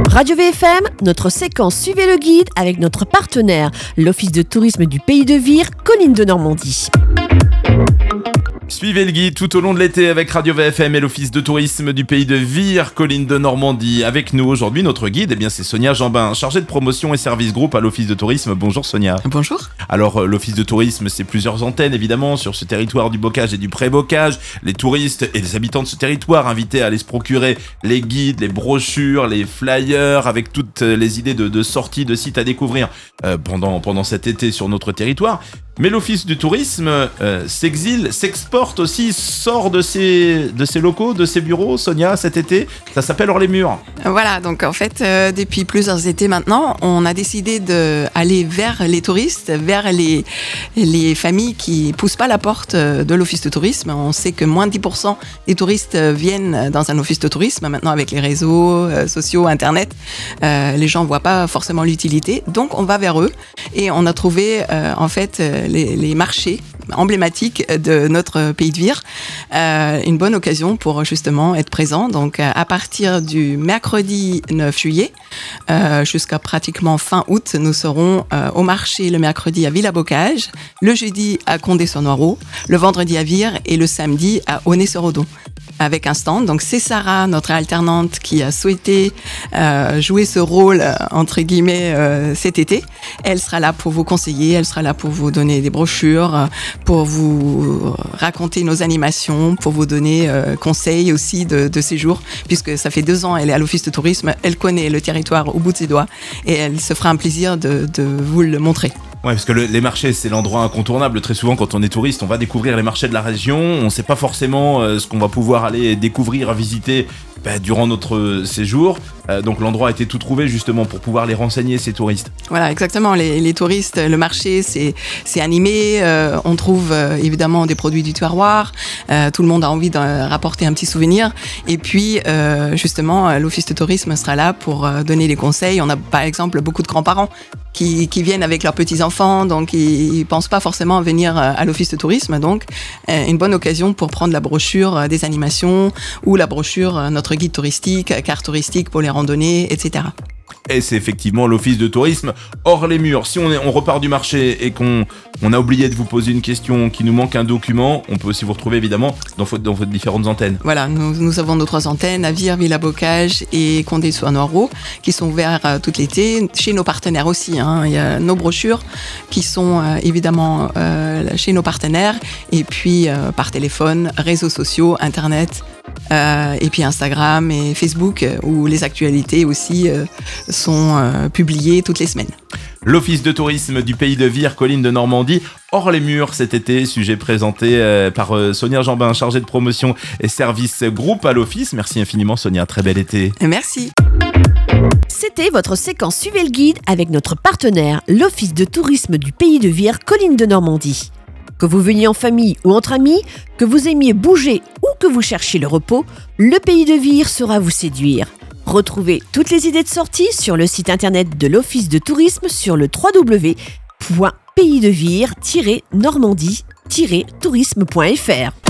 Radio VFM, notre séquence Suivez le guide avec notre partenaire, l'Office de tourisme du Pays de Vire, Collines de Normandie. Suivez le guide tout au long de l'été avec Radio VFM et l'Office de tourisme du Pays de Vire, Collines de Normandie. Avec nous aujourd'hui, notre guide, c'est Sonia Jambin, chargée de promotion et service groupe à l'Office de tourisme. Bonjour Sonia. Bonjour. Alors, l'Office de tourisme, c'est plusieurs antennes évidemment sur ce territoire du bocage et du pré-bocage. Les touristes et les habitants de ce territoire invités à aller se procurer les guides, les brochures, les flyers avec toutes les idées de sorties, de sites à découvrir pendant cet été sur notre territoire. Mais l'Office du tourisme s'exile, s'exporte aussi, sort de ses locaux, de ses bureaux, Sonia, cet été. Ça s'appelle Hors les murs. Voilà, donc en fait, depuis plusieurs étés maintenant, on a décidé d'aller vers les touristes, vers les familles qui poussent pas la porte de l'Office de tourisme. On sait que moins de 10% des touristes viennent dans un Office de tourisme. Maintenant, avec les réseaux sociaux, Internet, les gens voient pas forcément l'utilité. Donc, on va vers eux et on a trouvé en fait les marchés emblématiques de notre Pays de Vire, une bonne occasion pour justement être présent. Donc à partir du mercredi 9 juillet jusqu'à pratiquement fin août, nous serons au marché le mercredi à Villa-Bocage, le jeudi à Condé-sur-Noireau, le vendredi à Vire et le samedi à Aulnay-sur-Odon, avec un stand. Donc c'est Sarah, notre alternante, qui a souhaité jouer ce rôle entre guillemets cet été. Elle sera là pour vous conseiller, elle sera là pour vous donner des brochures, pour vous raconter nos animations, pour vous donner conseils aussi de séjour, puisque ça fait 2 ans elle est à l'Office de tourisme, elle connaît le territoire au bout de ses doigts et elle se fera un plaisir de vous le montrer. Ouais, parce que les marchés, c'est l'endroit incontournable. Très souvent, quand on est touriste, on va découvrir les marchés de la région. On ne sait pas forcément ce qu'on va pouvoir aller découvrir, visiter durant notre séjour. Donc l'endroit a été tout trouvé justement pour pouvoir les renseigner, ces touristes. Voilà, exactement. Les touristes, le marché, c'est animé. On trouve évidemment des produits du terroir. Tout le monde a envie de rapporter un petit souvenir. Et puis, justement, l'Office de tourisme sera là pour donner des conseils. On a par exemple beaucoup de grands-parents qui viennent avec leurs petits-enfants, donc ils pensent pas forcément à venir à l'Office de tourisme. Donc, une bonne occasion pour prendre la brochure des animations ou la brochure, notre guide touristique, carte touristique pour les randonnées, etc. Et c'est effectivement l'Office de tourisme hors les murs. Si on repart du marché et qu'on a oublié de vous poser une question, qu'il nous manque un document, on peut aussi vous retrouver évidemment dans vos différentes antennes. Voilà, nous avons nos 3 antennes à Vire, Villa-Bocage et Condé-sur-Noireau qui sont ouvertes tout l'été. Chez nos partenaires aussi, il y a nos brochures qui sont évidemment chez nos partenaires et puis par téléphone, réseaux sociaux, Internet. Et puis Instagram et Facebook où les actualités aussi sont publiées toutes les semaines. L'Office de tourisme du Pays de Vire, Collines de Normandie, hors les murs cet été, sujet présenté par Sonia Jambin, chargée de promotion et service groupe à l'Office. Merci infiniment Sonia, très bel été. Merci. C'était votre séquence Suivez le guide avec notre partenaire, l'Office de tourisme du Pays de Vire, Collines de Normandie. Que vous veniez en famille ou entre amis, que vous aimiez bouger ou que vous cherchiez le repos, le Pays de Vire saura vous séduire. Retrouvez toutes les idées de sortie sur le site internet de l'Office de tourisme sur le www.paysdevire-normandie-tourisme.fr.